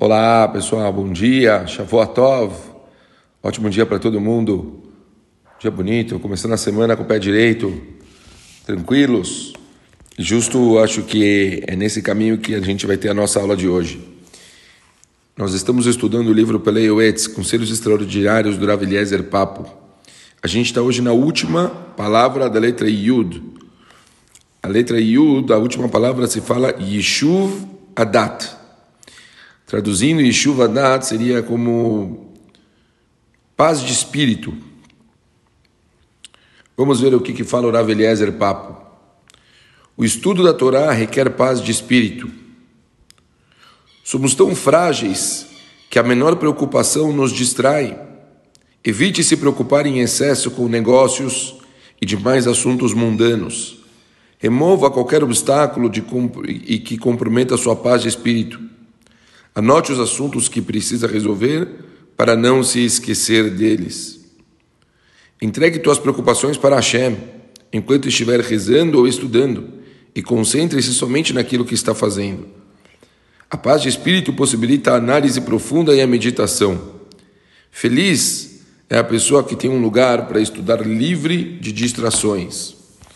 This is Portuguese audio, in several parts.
Olá pessoal, bom dia, Shavuot Tov, ótimo dia para todo mundo, dia bonito, começando a semana com o pé direito, tranquilos, e justo acho que é nesse caminho que a gente vai ter a nossa aula de hoje. Nós estamos estudando o livro Pelei Yoetz, Conselhos Extraordinários do Rav Eliezer Papo. A gente está hoje na última palavra da letra Yud. A letra Yud, a última palavra se fala Yeshuv Adat. Traduzindo, Yeshuv Adat seria como paz de espírito. Vamos ver o que fala o Rav Eliezer Papo. O estudo da Torá requer paz de espírito. Somos tão frágeis que a menor preocupação nos distrai. Evite se preocupar em excesso com negócios e demais assuntos mundanos. Remova qualquer obstáculo que comprometa a sua paz de espírito. Anote os assuntos que precisa resolver para não se esquecer deles. Entregue tuas preocupações para Hashem enquanto estiver rezando ou estudando e concentre-se somente naquilo que está fazendo. A paz de espírito possibilita a análise profunda e a meditação. Feliz é a pessoa que tem um lugar para estudar livre de distrações.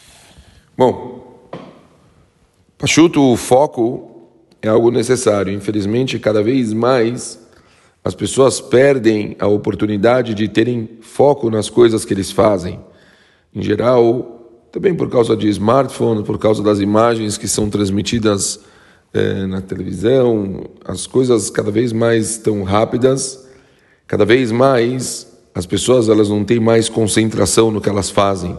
Bom, Pachuto, o foco é algo necessário. Infelizmente, cada vez mais as pessoas perdem a oportunidade de terem foco nas coisas que eles fazem. Em geral, também por causa de smartphone, por causa das imagens que são transmitidas na televisão, as coisas cada vez mais estão rápidas, cada vez mais as pessoas elas não têm mais concentração no que elas fazem.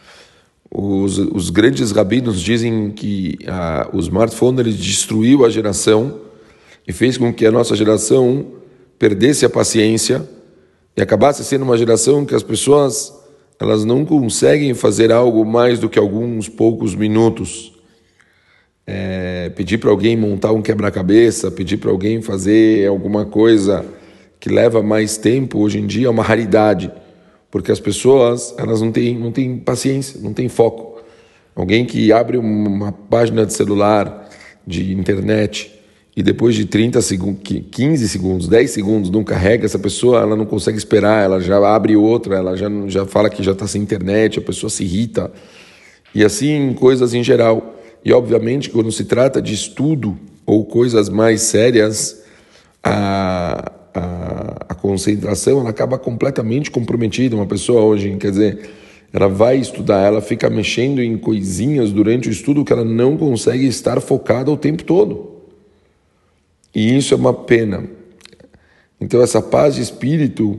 Os grandes rabinos dizem que o smartphone ele destruiu a geração e fez com que a nossa geração perdesse a paciência e acabasse sendo uma geração que as pessoas elas não conseguem fazer algo mais do que alguns poucos minutos. Pedir para alguém montar um quebra-cabeça, pedir para alguém fazer alguma coisa que leva mais tempo, hoje em dia é uma raridade. Porque as pessoas elas não têm paciência, não têm foco. Alguém que abre uma página de celular, de internet, e depois de 30 segundos, 15 segundos, 10 segundos não carrega, essa pessoa ela não consegue esperar, ela já abre outra, ela já fala que já está sem internet, a pessoa se irrita. E assim, coisas em geral. E obviamente, quando se trata de estudo ou coisas mais sérias, a concentração ela acaba completamente comprometida. Uma pessoa hoje, quer dizer, ela vai estudar, ela fica mexendo em coisinhas durante o estudo que ela não consegue estar focada o tempo todo. E isso é uma pena. Então essa paz de espírito,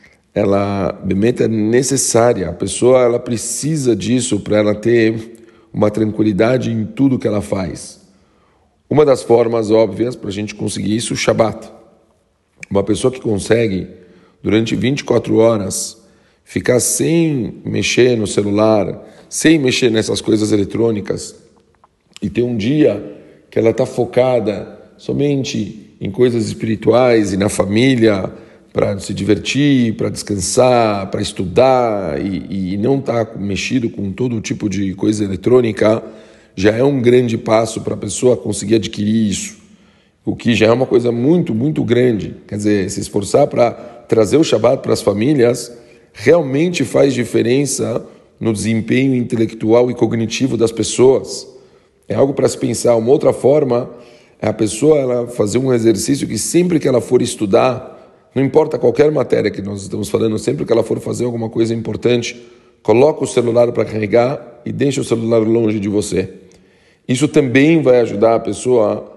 ela é necessária. A pessoa ela precisa disso para ela ter uma tranquilidade em tudo que ela faz. Uma das formas óbvias para a gente conseguir isso é o Shabbat. Uma pessoa que consegue, durante 24 horas, ficar sem mexer no celular, sem mexer nessas coisas eletrônicas, e ter um dia que ela está focada somente em coisas espirituais e na família, para se divertir, para descansar, para estudar, e não estar mexido com todo tipo de coisa eletrônica, já é um grande passo para a pessoa conseguir adquirir isso. O que já é uma coisa muito, muito grande. Quer dizer, se esforçar para trazer o Shabbat para as famílias realmente faz diferença no desempenho intelectual e cognitivo das pessoas. É algo para se pensar. Uma outra forma é a pessoa ela fazer um exercício que sempre que ela for estudar, não importa qualquer matéria que nós estamos falando, sempre que ela for fazer alguma coisa importante, coloca o celular para carregar e deixa o celular longe de você. Isso também vai ajudar a pessoa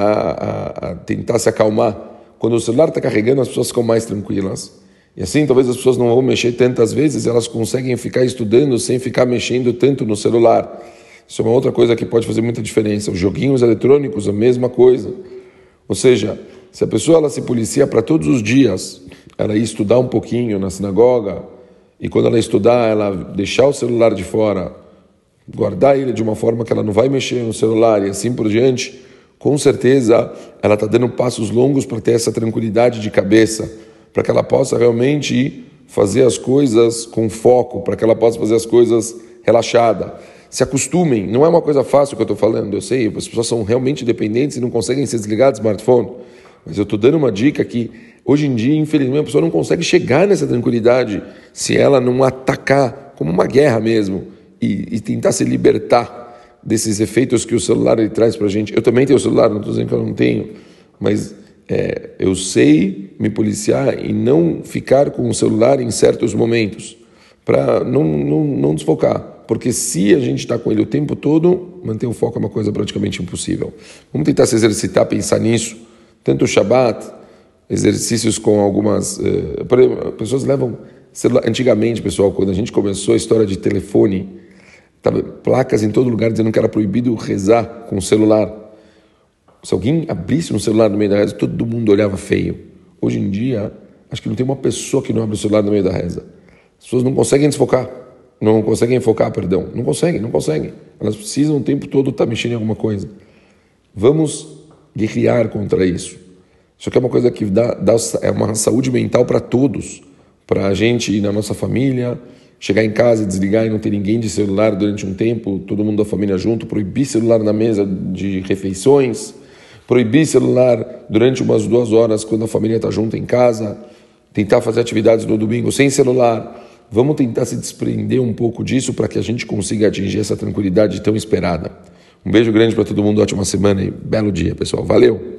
a tentar se acalmar. Quando o celular está carregando, as pessoas ficam mais tranquilas. E assim, talvez as pessoas não vão mexer tantas vezes, elas conseguem ficar estudando sem ficar mexendo tanto no celular. Isso é uma outra coisa que pode fazer muita diferença. Os joguinhos eletrônicos, a mesma coisa. Ou seja, se a pessoa ela se policia para todos os dias, ela ir estudar um pouquinho na sinagoga, e quando ela estudar, ela deixar o celular de fora, guardar ele de uma forma que ela não vai mexer no celular e assim por diante, com certeza ela está dando passos longos para ter essa tranquilidade de cabeça, para que ela possa realmente fazer as coisas com foco, para que ela possa fazer as coisas relaxada. Se acostumem, não é uma coisa fácil que eu estou falando, eu sei, as pessoas são realmente dependentes e não conseguem se desligar do smartphone, Mas eu estou dando uma dica que, hoje em dia, infelizmente, a pessoa não consegue chegar nessa tranquilidade se ela não atacar como uma guerra mesmo e tentar se libertar desses efeitos que o celular ele traz para a gente. Eu também tenho celular, não estou dizendo que eu não tenho, mas eu sei me policiar e não ficar com o celular em certos momentos para não desfocar. Porque se a gente está com ele o tempo todo, manter o foco é uma coisa praticamente impossível. Vamos tentar se exercitar, pensar nisso. Tanto o Shabbat, exercícios com algumas... por exemplo, pessoas levam celular. Antigamente, pessoal, quando a gente começou a história de telefone, tava placas em todo lugar dizendo que era proibido rezar com o celular. Se alguém abrisse um celular no meio da reza, todo mundo olhava feio. Hoje em dia, acho que não tem uma pessoa que não abre o celular no meio da reza. As pessoas não conseguem desfocar. Não conseguem focar, perdão. Não conseguem. Elas precisam o tempo todo estar mexendo em alguma coisa. Vamos guerrear contra isso. Isso aqui é uma coisa que é uma saúde mental para todos. Para a gente ir na nossa família, chegar em casa e desligar e não ter ninguém de celular durante um tempo, todo mundo da família junto, proibir celular na mesa de refeições, proibir celular durante umas 2 horas quando a família está junto em casa, tentar fazer atividades no domingo sem celular. Vamos tentar se desprender um pouco disso para que a gente consiga atingir essa tranquilidade tão esperada. Um beijo grande para todo mundo, ótima semana e belo dia, pessoal. Valeu!